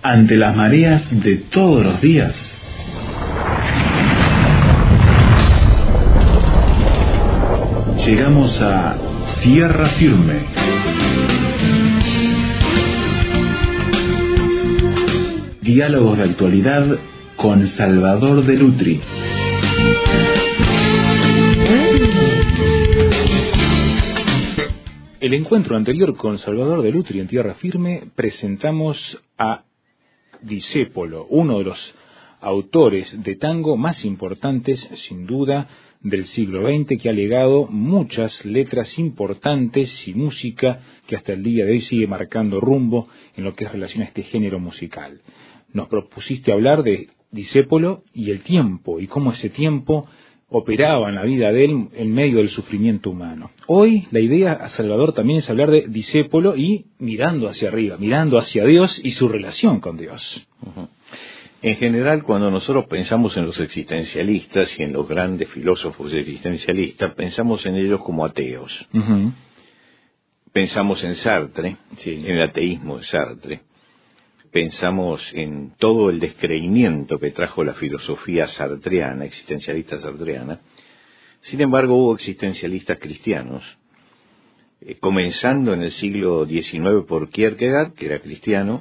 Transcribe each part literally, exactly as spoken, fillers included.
ante las mareas de todos los días. Llegamos a tierra firme. Diálogos de actualidad con Salvador de Lutri. El encuentro anterior con Salvador de Lutri en Tierra Firme presentamos a Discépolo, uno de los autores de tango más importantes, sin duda, del siglo veinte, que ha legado muchas letras importantes y música que hasta el día de hoy sigue marcando rumbo en lo que es relación a este género musical. Nos propusiste hablar de Discépolo y el tiempo, y cómo ese tiempo operaba en la vida de él en medio del sufrimiento humano. Hoy la idea, Salvador, también es hablar de Discépolo y mirando hacia arriba, mirando hacia Dios y su relación con Dios. Uh-huh. En general, cuando nosotros pensamos en los existencialistas y en los grandes filósofos existencialistas, pensamos en ellos como ateos. Uh-huh. Pensamos en Sartre, sí, en el ateísmo de Sartre. Pensamos en todo el descreimiento que trajo la filosofía sartreana, existencialista sartreana. Sin embargo, hubo existencialistas cristianos, eh, comenzando en el siglo diecinueve por Kierkegaard, que era cristiano,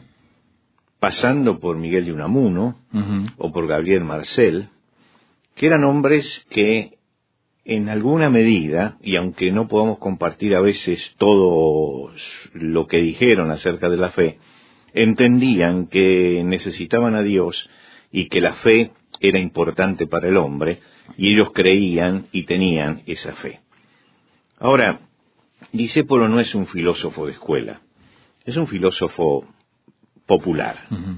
pasando por Miguel de Unamuno, uh-huh, o por Gabriel Marcel, que eran hombres que en alguna medida, y aunque no podamos compartir a veces todo lo que dijeron acerca de la fe, entendían que necesitaban a Dios y que la fe era importante para el hombre, y ellos creían y tenían esa fe. Ahora, Discépolo no es un filósofo de escuela, es un filósofo popular. Uh-huh.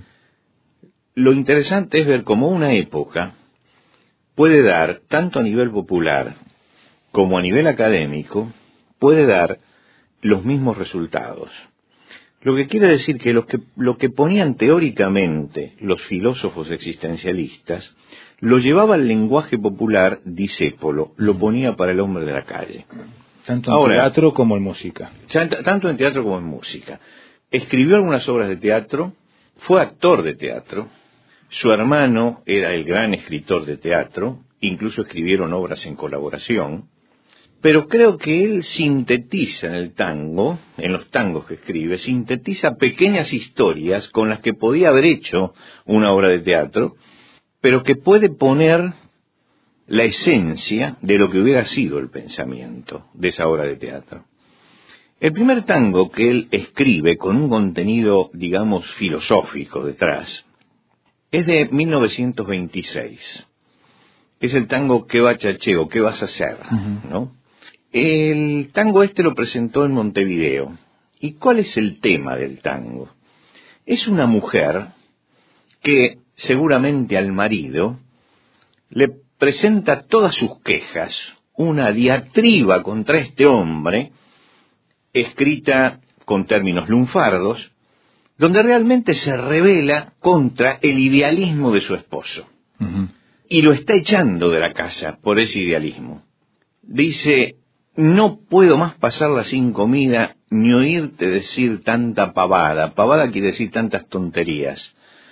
Lo interesante es ver cómo una época puede dar, tanto a nivel popular como a nivel académico, puede dar los mismos resultados. Lo que quiere decir que lo que, lo que ponían teóricamente los filósofos existencialistas, lo llevaba al lenguaje popular Discépolo, lo ponía para el hombre de la calle. Tanto en Ahora, teatro como en música. Tanto en teatro como en música. Escribió algunas obras de teatro, fue actor de teatro, su hermano era el gran escritor de teatro, incluso escribieron obras en colaboración. Pero creo que él sintetiza en el tango, en los tangos que escribe, sintetiza pequeñas historias con las que podía haber hecho una obra de teatro, pero que puede poner la esencia de lo que hubiera sido el pensamiento de esa obra de teatro. El primer tango que él escribe con un contenido, digamos, filosófico detrás, es de mil novecientos veintiséis. Es el tango ¿Qué va, chacheo? ¿Qué vas a hacer? Uh-huh. ¿No? El tango este lo presentó en Montevideo. ¿Y cuál es el tema del tango? Es una mujer que seguramente al marido le presenta todas sus quejas, una diatriba contra este hombre, escrita con términos lunfardos, donde realmente se revela contra el idealismo de su esposo. Uh-huh. Y lo está echando de la casa por ese idealismo. Dice: no puedo más pasarla sin comida, ni oírte decir tanta pavada. Pavada quiere decir tantas tonterías.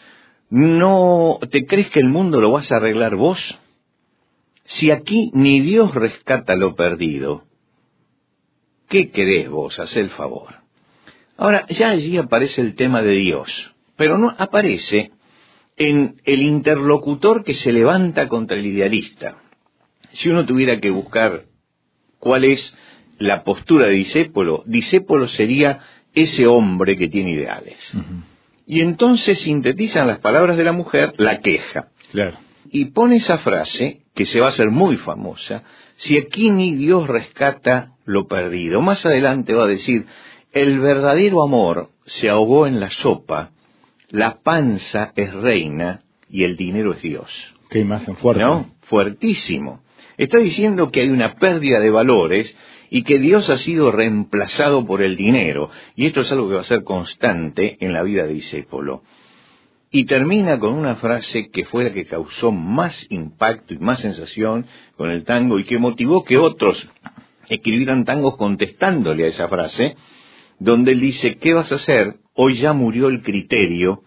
¿No te crees que el mundo lo vas a arreglar vos? Si aquí ni Dios rescata lo perdido, ¿qué querés vos? Hacé el favor. Ahora, ya allí aparece el tema de Dios, pero no aparece en el interlocutor que se levanta contra el idealista. Si uno tuviera que buscar cuál es la postura de Discépolo, Discépolo sería ese hombre que tiene ideales. Uh-huh. Y entonces sintetizan las palabras de la mujer, la queja. Claro. Y pone esa frase, que se va a hacer muy famosa: si aquí ni Dios rescata lo perdido. Más adelante va a decir: el verdadero amor se ahogó en la sopa, la panza es reina y el dinero es Dios. Qué imagen fuerte. ¿No? Fuertísimo. Está diciendo que hay una pérdida de valores y que Dios ha sido reemplazado por el dinero. Y esto es algo que va a ser constante en la vida de Discépolo. Y termina con una frase que fue la que causó más impacto y más sensación con el tango y que motivó que otros escribieran tangos contestándole a esa frase, donde él dice: ¿qué vas a hacer? Hoy ya murió el criterio,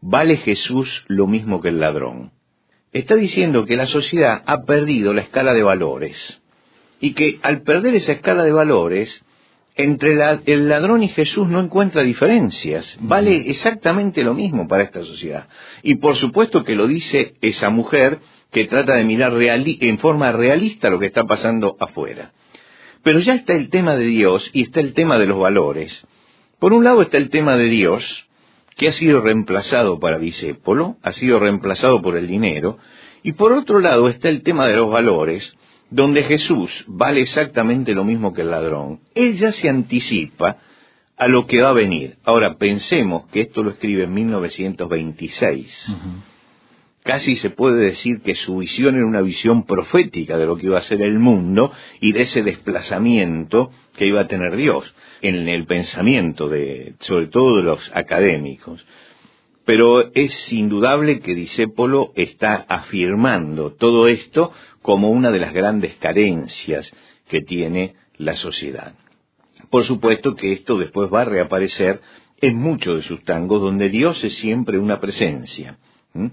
¿vale Jesús lo mismo que el ladrón? Está diciendo que la sociedad ha perdido la escala de valores y que al perder esa escala de valores, entre la, el ladrón y Jesús no encuentra diferencias. Vale exactamente lo mismo para esta sociedad. Y por supuesto que lo dice esa mujer que trata de mirar reali- en forma realista lo que está pasando afuera. Pero ya está el tema de Dios y está el tema de los valores. Por un lado está el tema de Dios, que ha sido reemplazado para Discépolo, ha sido reemplazado por el dinero, y por otro lado está el tema de los valores, donde Jesús vale exactamente lo mismo que el ladrón. Él ya se anticipa a lo que va a venir. Ahora, pensemos que esto lo escribe en mil novecientos veintiséis. Uh-huh. Casi se puede decir que su visión era una visión profética de lo que iba a ser el mundo y de ese desplazamiento que iba a tener Dios en el pensamiento de, sobre todo de los académicos. Pero es indudable que Discépolo está afirmando todo esto como una de las grandes carencias que tiene la sociedad. Por supuesto que esto después va a reaparecer en muchos de sus tangos, donde Dios es siempre una presencia. ¿Mm?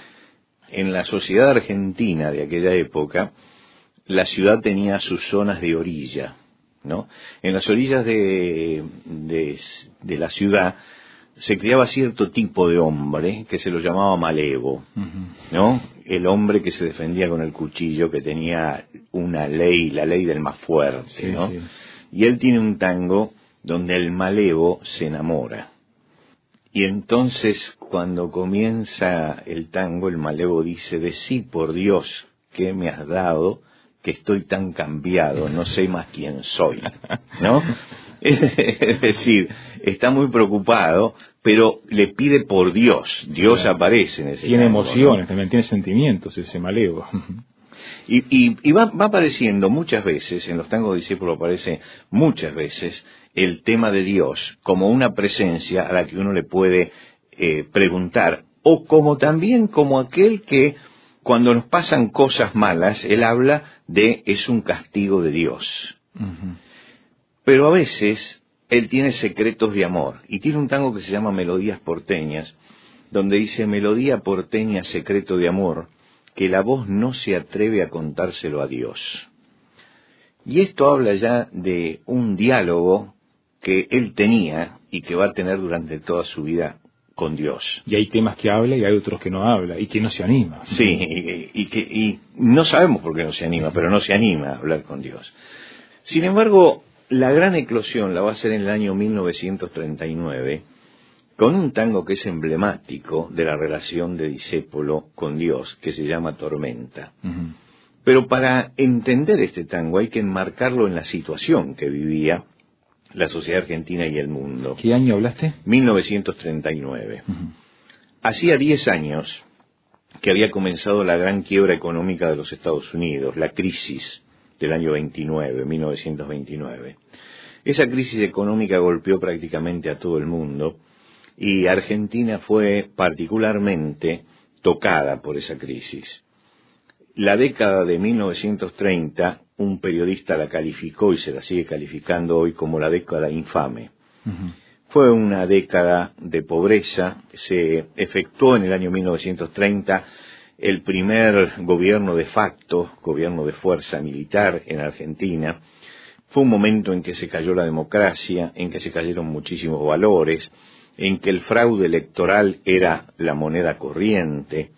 En la sociedad argentina de aquella época, la ciudad tenía sus zonas de orilla, ¿no? En las orillas de, de, de la ciudad se criaba cierto tipo de hombre que se lo llamaba malevo, ¿no? El hombre que se defendía con el cuchillo, que tenía una ley, la ley del más fuerte, sí, ¿no? Sí. Y él tiene un tango donde el malevo se enamora. Y entonces, cuando comienza el tango, el malevo dice: decí por Dios que me has dado, que estoy tan cambiado, no sé más quién soy, ¿no? Es decir, está muy preocupado, pero le pide por Dios. Dios claro. aparece en ese Tiene tango, emociones, ¿no? También tiene sentimientos ese malevo. Y, y, y va, va apareciendo muchas veces, en los tangos de Discépolo aparece muchas veces el tema de Dios como una presencia a la que uno le puede eh, preguntar, o como también como aquel que cuando nos pasan cosas malas, él habla de es un castigo de Dios. Uh-huh. Pero a veces él tiene secretos de amor, y tiene un tango que se llama Melodías Porteñas, donde dice: melodía porteña, secreto de amor, que la voz no se atreve a contárselo a Dios. Y esto habla ya de un diálogo que él tenía y que va a tener durante toda su vida con Dios. Y hay temas que habla y hay otros que no habla y que no se anima. Sí, y, y que y no sabemos por qué no se anima, pero no se anima a hablar con Dios. Sin embargo, la gran eclosión la va a hacer en el año mil novecientos treinta y nueve, con un tango que es emblemático de la relación de Discépolo con Dios, que se llama Tormenta. Uh-huh. Pero para entender este tango hay que enmarcarlo en la situación que vivía la sociedad argentina y el mundo. ¿Qué año hablaste? mil novecientos treinta y nueve. Uh-huh. Hacía diez años que había comenzado la gran quiebra económica de los Estados Unidos, la crisis del año veintinueve, mil novecientos veintinueve. Esa crisis económica golpeó prácticamente a todo el mundo y Argentina fue particularmente tocada por esa crisis. La década de mil novecientos treinta, un periodista la calificó y se la sigue calificando hoy como la década infame. Uh-huh. Fue una década de pobreza. Se efectuó en el año mil novecientos treinta el primer gobierno de facto, gobierno de fuerza militar en Argentina. Fue un momento en que se cayó la democracia, en que se cayeron muchísimos valores, en que el fraude electoral era la moneda corriente,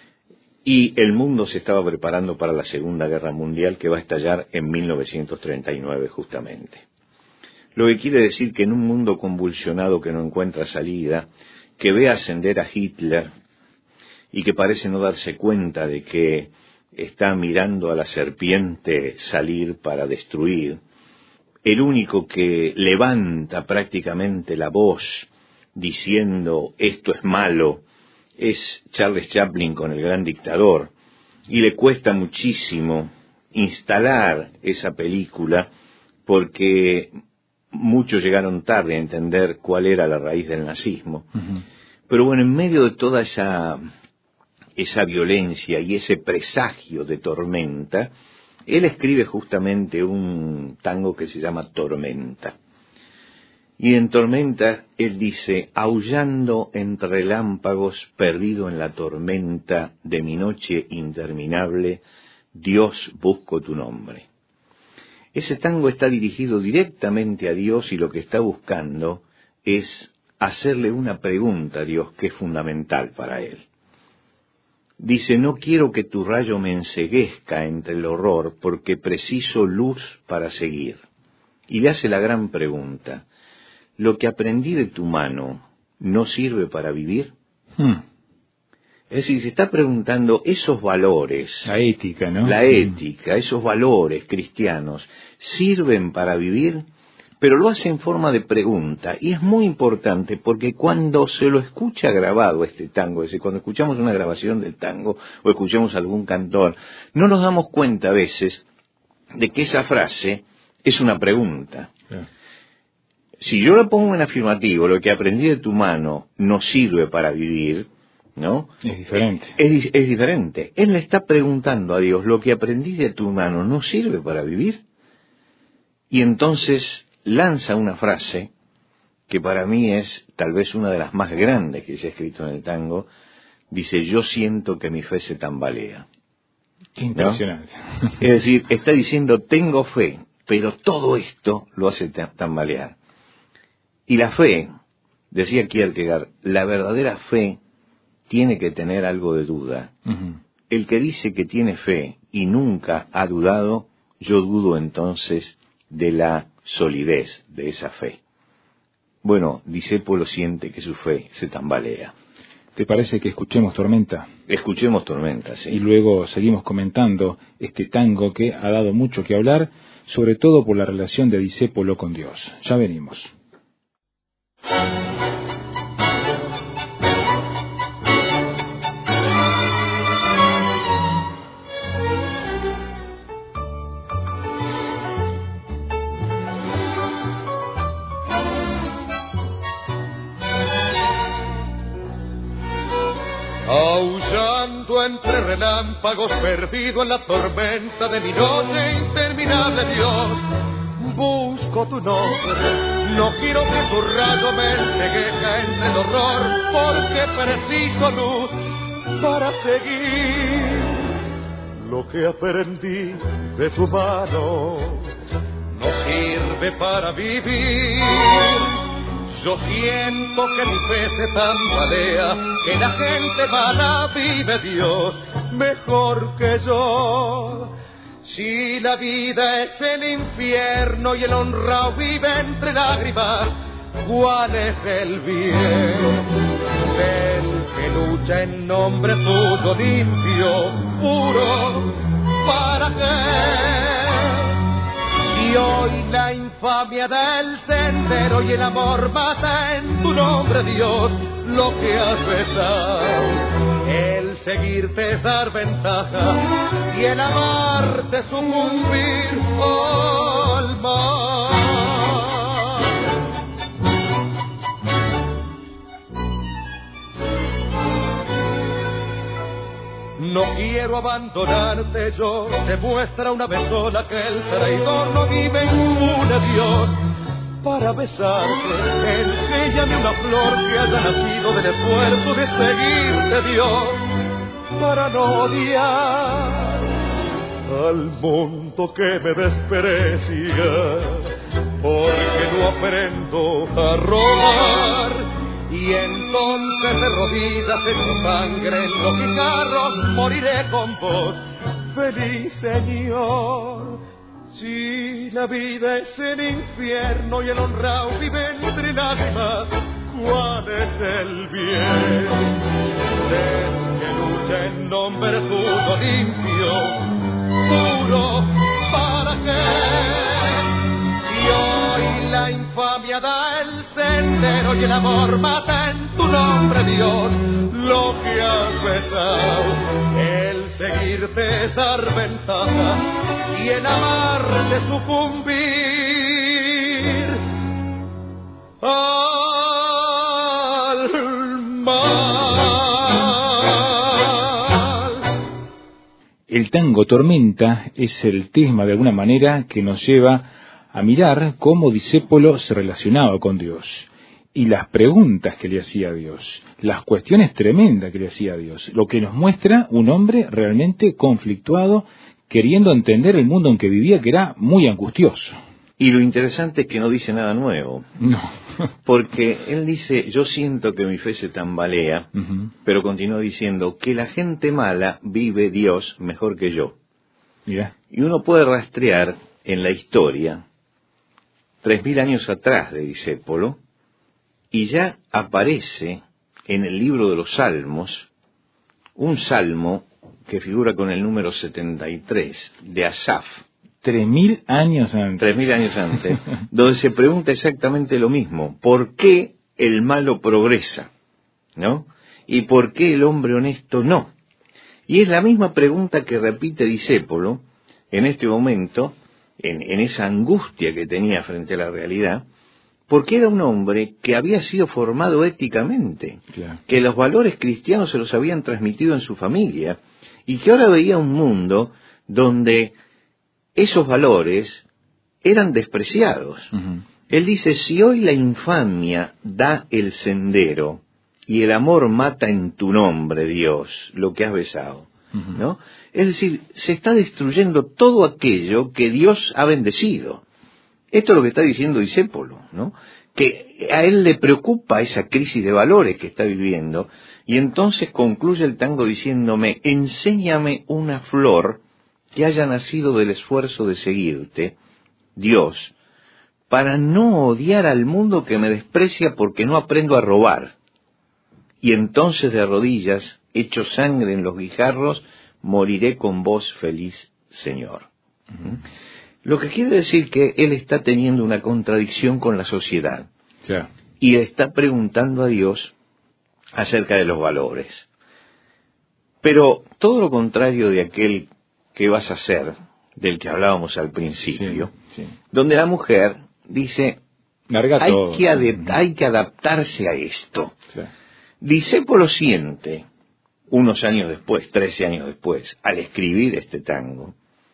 y el mundo se estaba preparando para la Segunda Guerra Mundial, que va a estallar en mil novecientos treinta y nueve justamente. Lo que quiere decir que en un mundo convulsionado que no encuentra salida, que ve ascender a Hitler y que parece no darse cuenta de que está mirando a la serpiente salir para destruir, el único que levanta prácticamente la voz diciendo esto es malo es Charles Chaplin con El Gran Dictador, y le cuesta muchísimo instalar esa película porque muchos llegaron tarde a entender cuál era la raíz del nazismo. Uh-huh. Pero bueno, en medio de toda esa, esa violencia y ese presagio de tormenta, él escribe justamente un tango que se llama Tormenta. Y en Tormenta él dice, aullando entre relámpagos, perdido en la tormenta de mi noche interminable, Dios, busco tu nombre. Ese tango está dirigido directamente a Dios y lo que está buscando es hacerle una pregunta a Dios que es fundamental para él. Dice, no quiero que tu rayo me enceguezca entre el horror, porque preciso luz para seguir. Y le hace la gran pregunta, ¿lo que aprendí de tu mano no sirve para vivir? Hmm. Es decir, se está preguntando esos valores. La ética, ¿no? La ética, esos valores cristianos, ¿sirven para vivir? Pero lo hace en forma de pregunta, y es muy importante porque cuando se lo escucha grabado este tango, es decir, cuando escuchamos una grabación del tango o escuchamos a algún cantor, no nos damos cuenta a veces de que esa frase es una pregunta. Claro. Si yo la pongo en afirmativo, lo que aprendí de tu mano no sirve para vivir, ¿no? Es diferente. Es, es diferente. Él le está preguntando a Dios, lo que aprendí de tu mano no sirve para vivir. Y entonces lanza una frase que para mí es tal vez una de las más grandes que se ha escrito en el tango. Dice, yo siento que mi fe se tambalea. Qué impresionante. ¿No? Es decir, está diciendo, tengo fe, pero todo esto lo hace tambalear. Y la fe, decía Kierkegaard, la verdadera fe tiene que tener algo de duda. Uh-huh. El que dice que tiene fe y nunca ha dudado, yo dudo entonces de la solidez de esa fe. Bueno, Discépolo siente que su fe se tambalea. ¿Te parece que escuchemos Tormenta? Escuchemos Tormenta, sí. Y luego seguimos comentando este tango que ha dado mucho que hablar, sobre todo por la relación de Discépolo con Dios. Ya venimos. Aullando entre relámpagos, perdido en la tormenta de mi noche interminable, Dios, busco tu nombre. No quiero que tu rayo me enceguezca entre el horror, porque preciso luz para seguir. Lo que aprendí de tu mano no sirve para vivir. Yo siento que mi fe se tambalea, que la gente mala vive Dios mejor que yo. Si la vida es el infierno y el honrado vive entre lágrimas, ¿cuál es el bien? Del que lucha en nombre tuyo limpio, puro, ¿para qué? Y hoy la infamia del sendero y el amor mata en tu nombre, Dios, lo que has besado. El seguirte es dar ventaja y el amarte sucumbir al mal. No quiero abandonarte yo, demuestra una vez sola que el traidor no vive impune, Dios. Para besarte, enséñame una flor que haya nacido del esfuerzo de seguirte, Dios, para no odiar al mundo que me desprecia, porque no aprendo a robar. Y entonces de rodillas en tu sangre, en los guijarros, moriré con vos, feliz Señor. Si la vida es el infierno y el honrado vive entre lágrimas, ¿cuál es el bien? Del que lucha en nombre tuyo limpio, puro, ¿para qué? Si hoy la infamia da el sendero y el amor mata en tu nombre, Dios, lo que has besado, el seguirte es dar ventaja y en amarte sucumbir al mal. El tango Tormenta es el tema de alguna manera que nos lleva a mirar cómo Discépolo se relacionaba con Dios y las preguntas que le hacía a Dios, las cuestiones tremendas que le hacía a Dios, lo que nos muestra un hombre realmente conflictuado, queriendo entender el mundo en que vivía, que era muy angustioso. Y lo interesante es que no dice nada nuevo. No. Porque él dice, yo siento que mi fe se tambalea, uh-huh. pero continúa diciendo que la gente mala vive Dios mejor que yo. Yeah. Y uno puede rastrear en la historia, tres mil años atrás de Discépolo, y ya aparece en el libro de los Salmos, un salmo que figura con el número setenta y tres, de Asaf. Tres mil años antes. Tres mil años antes, donde se pregunta exactamente lo mismo. ¿Por qué el malo progresa? ¿No? ¿Y por qué el hombre honesto no? Y es la misma pregunta que repite Discépolo en este momento, en, en esa angustia que tenía frente a la realidad, porque era un hombre que había sido formado éticamente, claro. que los valores cristianos se los habían transmitido en su familia, y que ahora veía un mundo donde esos valores eran despreciados. Uh-huh. Él dice, si hoy la infamia da el sendero y el amor mata en tu nombre, Dios, lo que has besado, uh-huh. ¿no? Es decir, se está destruyendo todo aquello que Dios ha bendecido. Esto es lo que está diciendo Discépolo, ¿no? Que a él le preocupa esa crisis de valores que está viviendo, y entonces concluye el tango diciéndome, enséñame una flor que haya nacido del esfuerzo de seguirte, Dios, para no odiar al mundo que me desprecia porque no aprendo a robar. Y entonces de rodillas, hecho sangre en los guijarros, moriré con vos feliz, Señor. Uh-huh. Lo que quiere decir que él está teniendo una contradicción con la sociedad. Yeah. Y está preguntando a Dios acerca de los valores. Pero todo lo contrario de aquel que vas a hacer, del que hablábamos al principio, sí, sí. donde la mujer dice, hay que, adep- hay que adaptarse a esto. Sí. Discépolo siente, unos años después, trece años después, al escribir este tango,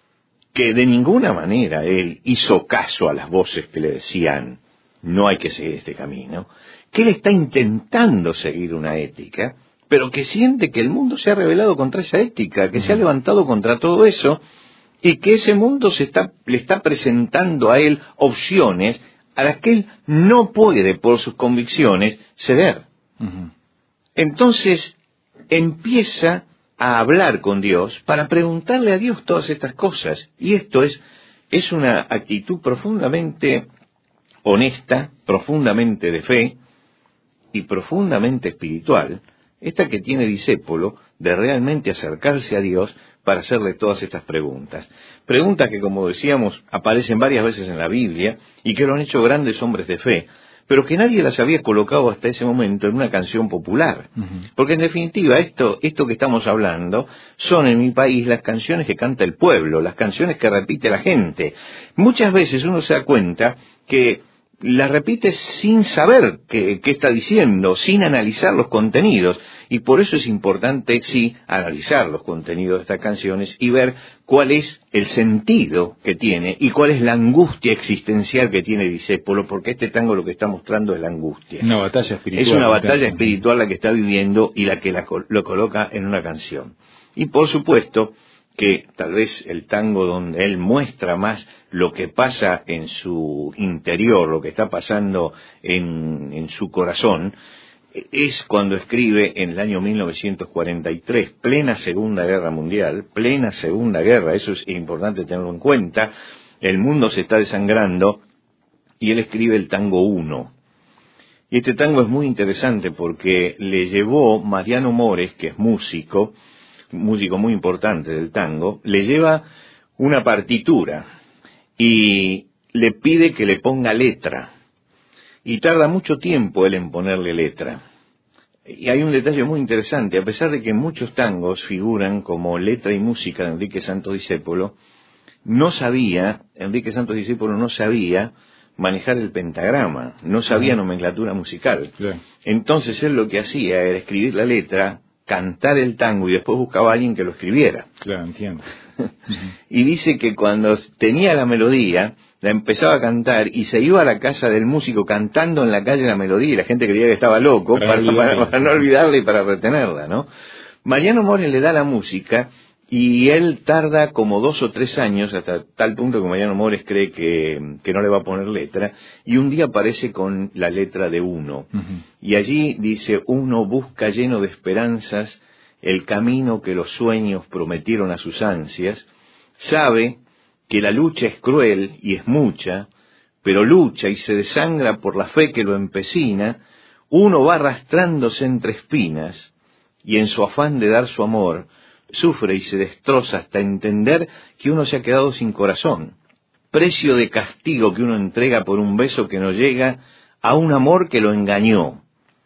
que de ninguna manera él hizo caso a las voces que le decían, no hay que seguir este camino, que él está intentando seguir una ética, pero que siente que el mundo se ha rebelado contra esa ética, que uh-huh. se ha levantado contra todo eso, y que ese mundo se está, le está presentando a él opciones a las que él no puede, por sus convicciones, ceder. Uh-huh. Entonces empieza a hablar con Dios para preguntarle a Dios todas estas cosas, y esto es, es una actitud profundamente honesta, profundamente de fe y profundamente espiritual, esta que tiene Discépolo de realmente acercarse a Dios para hacerle todas estas preguntas. Preguntas que, como decíamos, aparecen varias veces en la Biblia y que lo han hecho grandes hombres de fe, pero que nadie las había colocado hasta ese momento en una canción popular. Uh-huh. Porque en definitiva, esto, esto que estamos hablando son en mi país las canciones que canta el pueblo, las canciones que repite la gente. Muchas veces uno se da cuenta que las repite sin saber qué, qué está diciendo, sin analizar los contenidos. Y por eso es importante, sí, analizar los contenidos de estas canciones y ver cuál es el sentido que tiene y cuál es la angustia existencial que tiene Discépolo, porque este tango lo que está mostrando es la angustia. Una batalla espiritual. Es una batalla espiritual la que está viviendo y la que la, lo coloca en una canción. Y por supuesto que tal vez el tango donde él muestra más lo que pasa en su interior, lo que está pasando en, en su corazón, es cuando escribe en el año mil novecientos cuarenta y tres, plena Segunda Guerra Mundial, plena Segunda Guerra, eso es importante tenerlo en cuenta, el mundo se está desangrando, y él escribe el tango uno. Y este tango es muy interesante porque le llevó Mariano Mores, que es músico, músico muy importante del tango, le lleva una partitura y le pide que le ponga letra. Y tarda mucho tiempo él en ponerle letra. Y hay un detalle muy interesante, a pesar de que muchos tangos figuran como letra y música de Enrique Santos Discépolo, no sabía, Enrique Santos Discépolo no sabía manejar el pentagrama, no sabía nomenclatura musical. Claro. Entonces él lo que hacía era escribir la letra cantar el tango y después buscaba a alguien que lo escribiera. Claro, entiendo. Y dice que cuando tenía la melodía, la empezaba a cantar y se iba a la casa del músico cantando en la calle la melodía y la gente creía que estaba loco para, para, para, para no olvidarla y para retenerla, ¿no? Mariano Mores le da la música y él tarda como dos o tres años, hasta tal punto que Mariano Mores cree que, que no le va a poner letra, y un día aparece con la letra de Uno. Uh-huh. Y allí dice: uno busca lleno de esperanzas el camino que los sueños prometieron a sus ansias, sabe que la lucha es cruel y es mucha, pero lucha y se desangra por la fe que lo empecina, uno va arrastrándose entre espinas, y en su afán de dar su amor, sufre y se destroza hasta entender que uno se ha quedado sin corazón, precio de castigo que uno entrega por un beso que no llega a un amor que lo engañó,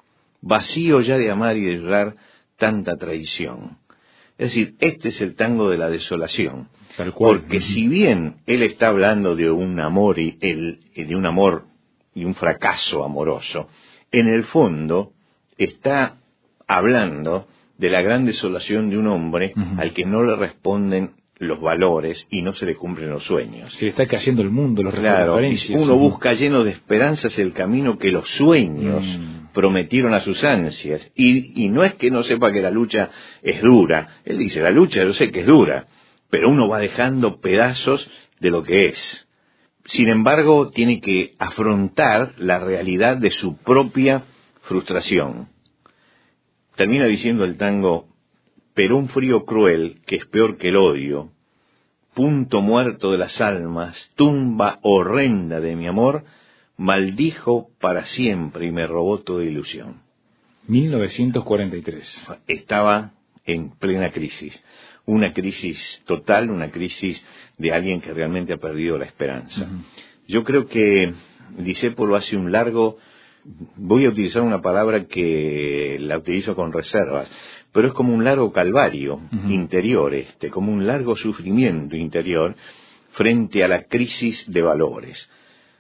vacío ya de amar y de llorar tanta traición. Es decir, este es el tango de la desolación, tal cual. Porque si bien él está hablando de un amor y el, de un amor y un fracaso amoroso, en el fondo está hablando de la gran desolación de un hombre uh-huh. al que no le responden los valores y no se le cumplen los sueños. Se le está cayendo el mundo, los claro, referencias. Uno busca lleno de esperanzas el camino que los sueños mm. prometieron a sus ansias. Y, y no es que no sepa que la lucha es dura. Él dice, la lucha yo sé que es dura, pero uno va dejando pedazos de lo que es. Sin embargo, tiene que afrontar la realidad de su propia frustración. Termina diciendo el tango: pero un frío cruel, que es peor que el odio, punto muerto de las almas, tumba horrenda de mi amor, maldijo para siempre y me robó toda ilusión. mil novecientos cuarenta y tres. Estaba en plena crisis, una crisis total, una crisis de alguien que realmente ha perdido la esperanza. Uh-huh. Yo creo que Discépolo hace un largo... Voy a utilizar una palabra que la utilizo con reservas, pero es como un largo calvario uh-huh. interior este, como un largo sufrimiento interior frente a la crisis de valores.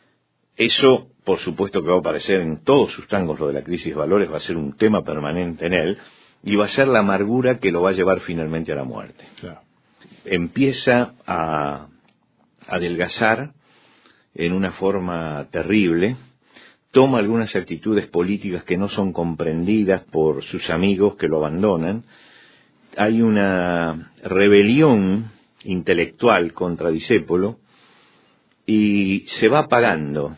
Eso, por supuesto, que va a aparecer en todos sus tangos, lo de la crisis de valores, va a ser un tema permanente en él, y va a ser la amargura que lo va a llevar finalmente a la muerte. Claro. Empieza a adelgazar en una forma terrible, toma algunas actitudes políticas que no son comprendidas por sus amigos que lo abandonan, hay una rebelión intelectual contra Discépolo y se va apagando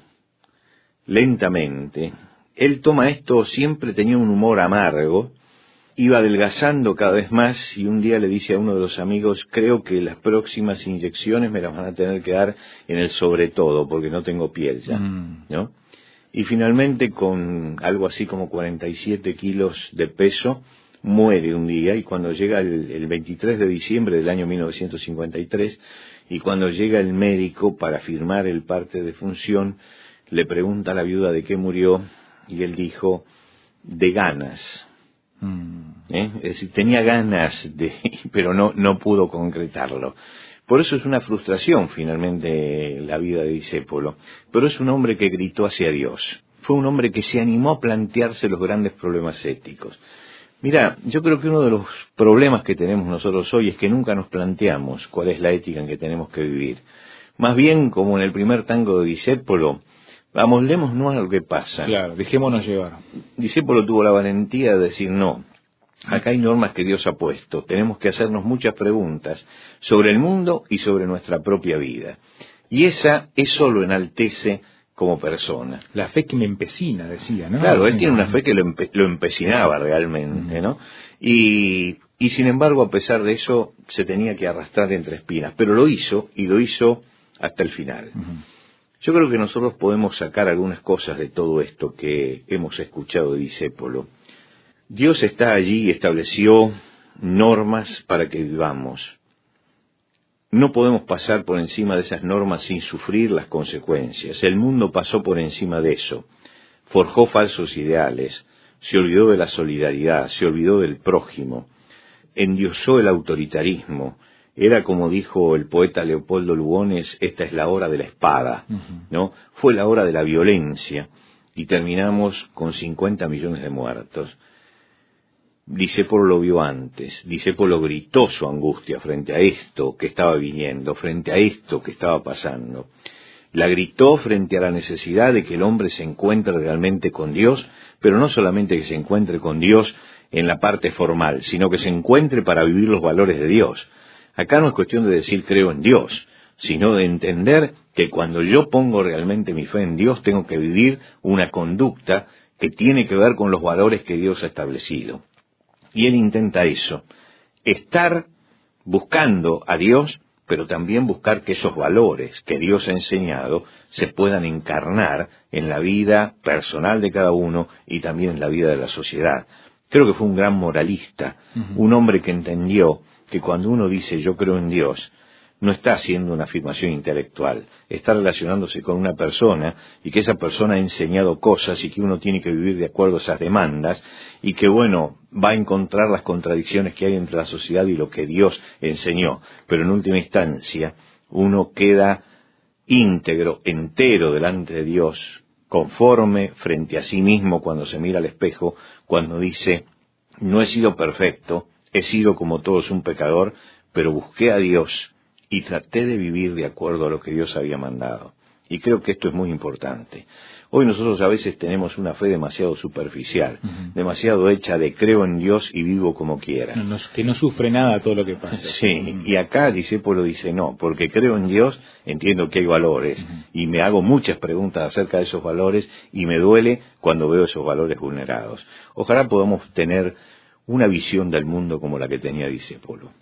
lentamente. Él toma esto, siempre tenía un humor amargo, iba adelgazando cada vez más y un día le dice a uno de los amigos: creo que las próximas inyecciones me las van a tener que dar en el sobretodo porque no tengo piel ya, mm. ¿no? Y finalmente, con algo así como cuarenta y siete kilos de peso, muere un día, y cuando llega el, el veintitrés de diciembre del año mil novecientos cincuenta y tres, y cuando llega el médico para firmar el parte de función, le pregunta a la viuda de qué murió, y él dijo: de ganas. Mm. ¿Eh? Es decir, tenía ganas, de, pero no, no pudo concretarlo. Por eso es una frustración finalmente la vida de Discépolo, pero es un hombre que gritó hacia Dios, fue un hombre que se animó a plantearse los grandes problemas éticos. Mira, yo creo que uno de los problemas que tenemos nosotros hoy es que nunca nos planteamos cuál es la ética en que tenemos que vivir. Más bien, como en el primer tango de Discépolo, amoldémonos a lo que pasa. Claro, dejémonos llevar. Discépolo tuvo la valentía de decir no. Acá hay normas que Dios ha puesto, tenemos que hacernos muchas preguntas sobre el mundo y sobre nuestra propia vida. Y esa, eso lo enaltece como persona. La fe que me empecina, decía, ¿no? Claro, él tiene una fe que lo, empe lo empecinaba realmente, ¿no? Y, y sin embargo, a pesar de eso, se tenía que arrastrar entre espinas, pero lo hizo, y lo hizo hasta el final. Uh-huh. Yo creo que nosotros podemos sacar algunas cosas de todo esto que hemos escuchado de Discépolo. Dios está allí y estableció normas para que vivamos. No podemos pasar por encima de esas normas sin sufrir las consecuencias. El mundo pasó por encima de eso. Forjó falsos ideales, se olvidó de la solidaridad, se olvidó del prójimo, endiosó el autoritarismo. Era, como dijo el poeta Leopoldo Lugones, esta es la hora de la espada, uh-huh. ¿no? Fue la hora de la violencia y terminamos con cincuenta millones de muertos. Discépolo lo vio antes, Discépolo gritó su angustia frente a esto que estaba viniendo, frente a esto que estaba pasando. La gritó frente a la necesidad de que el hombre se encuentre realmente con Dios, pero no solamente que se encuentre con Dios en la parte formal, sino que se encuentre para vivir los valores de Dios. Acá no es cuestión de decir creo en Dios, sino de entender que cuando yo pongo realmente mi fe en Dios, tengo que vivir una conducta que tiene que ver con los valores que Dios ha establecido. Y él intenta eso, estar buscando a Dios, pero también buscar que esos valores que Dios ha enseñado se puedan encarnar en la vida personal de cada uno y también en la vida de la sociedad. Creo que fue un gran moralista, uh-huh. un hombre que entendió que cuando uno dice yo creo en Dios, no está haciendo una afirmación intelectual, está relacionándose con una persona y que esa persona ha enseñado cosas y que uno tiene que vivir de acuerdo a esas demandas y que, bueno, va a encontrar las contradicciones que hay entre la sociedad y lo que Dios enseñó. Pero en última instancia, uno queda íntegro, entero delante de Dios, conforme frente a sí mismo cuando se mira al espejo, cuando dice, no he sido perfecto, he sido como todos un pecador, pero busqué a Dios y traté de vivir de acuerdo a lo que Dios había mandado. Y creo que esto es muy importante. Hoy nosotros a veces tenemos una fe demasiado superficial, uh-huh. demasiado hecha de creo en Dios y vivo como quiera. No, no, que no sufre nada todo lo que pasa. Sí, uh-huh. y acá Discépolo dice no, porque creo en Dios, entiendo que hay valores, uh-huh. y me hago muchas preguntas acerca de esos valores y me duele cuando veo esos valores vulnerados. Ojalá podamos tener una visión del mundo como la que tenía Discépolo.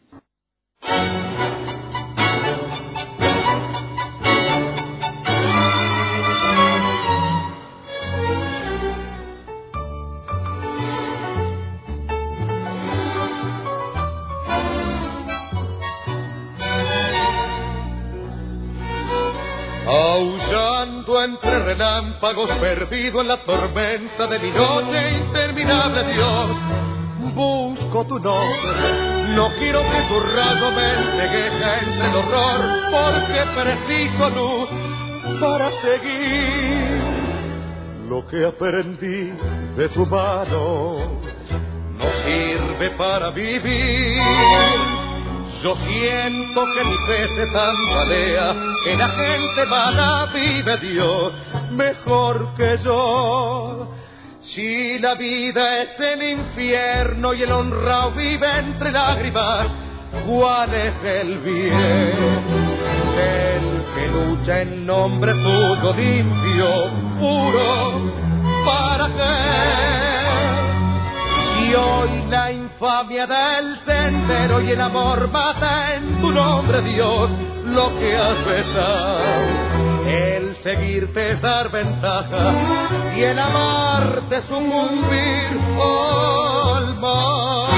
Aullando entre relámpagos, perdido en la tormenta de mi noche interminable, Dios, busco tu nombre. No quiero que tu rayo me encegueje entre el horror, porque preciso luz para seguir. Lo que aprendí de tu mano no sirve para vivir. Yo siento que mi fe se tambalea, que la gente mala vive Dios mejor que yo. Si la vida es el infierno y el honrado vive entre lágrimas, ¿cuál es el bien? El que lucha en nombre tuyo limpio, puro, ¿para qué? Y hoy la infamia del sendero y el amor mata en tu nombre, Dios, lo que has besado. El seguirte es dar ventaja y el amarte sucumbir al mal.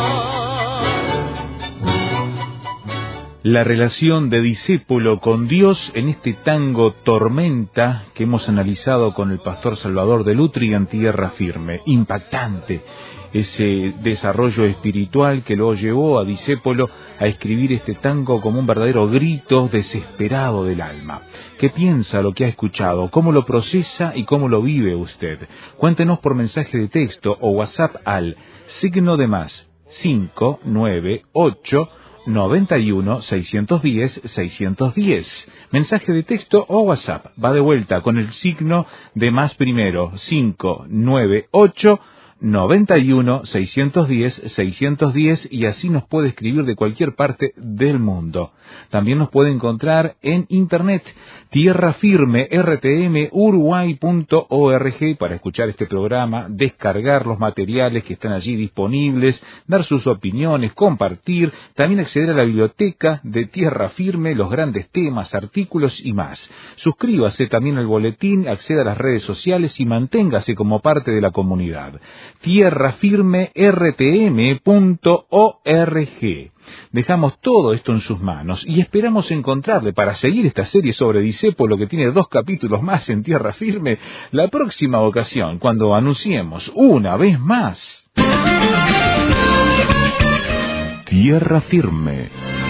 La relación de Discépolo con Dios en este tango Tormenta que hemos analizado con el pastor Salvador de Lutri en Tierra Firme. Impactante ese desarrollo espiritual que lo llevó a Discépolo a escribir este tango como un verdadero grito desesperado del alma. ¿Qué piensa lo que ha escuchado? ¿Cómo lo procesa y cómo lo vive usted? Cuéntenos por mensaje de texto o WhatsApp al signo de más cinco nueve ocho noventa y uno seiscientos diez seiscientos diez. Mensaje de texto o WhatsApp. Va de vuelta con el signo de más primero cinco nueve ocho noventa y uno seiscientos diez seiscientos diez y así nos puede escribir de cualquier parte del mundo. También nos puede encontrar en internet Tierra Firme R T M Uruguay punto org para escuchar este programa, descargar los materiales que están allí disponibles, dar sus opiniones, compartir, también acceder a la biblioteca de Tierra Firme, los grandes temas, artículos y más. Suscríbase también al boletín, acceda a las redes sociales y manténgase como parte de la comunidad. Tierra Firme R T M punto org. Dejamos todo esto en sus manos y esperamos encontrarle para seguir esta serie sobre Discépolo que tiene dos capítulos más en Tierra Firme la próxima ocasión cuando anunciemos una vez más Tierra Firme.